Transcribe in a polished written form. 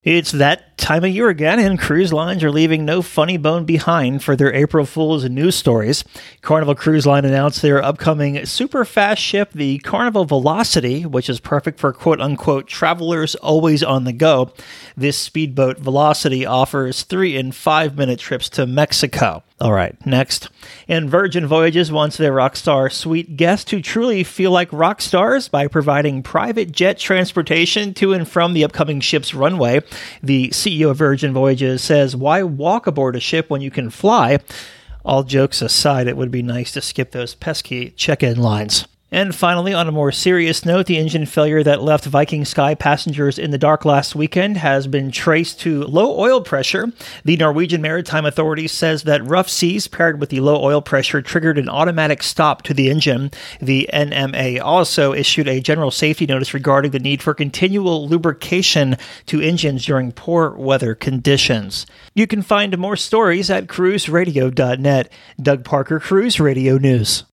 It's that time of year again, and cruise lines are leaving no funny bone behind for their April Fool's news stories. Carnival Cruise Line announced their upcoming super fast ship, the Carnival Velocity, which is perfect for quote-unquote travelers always on the go. This speedboat Velocity offers 3 and 5 minute trips to Mexico. All right, next. And Virgin Voyages wants their Rockstar Suite guests to truly feel like rock stars by providing private jet transportation to and from the upcoming ship's runway. The CEO of Virgin Voyages says, "Why walk aboard a ship when you can fly?" All jokes aside, it would be nice to skip those pesky check-in lines. And finally, on a more serious note, the engine failure that left Viking Sky passengers in the dark last weekend has been traced to low oil pressure. The Norwegian Maritime Authority says that rough seas paired with the low oil pressure triggered an automatic stop to the engine. The NMA also issued a general safety notice regarding the need for continual lubrication to engines during poor weather conditions. You can find more stories at cruiseradio.net. Doug Parker, Cruise Radio News.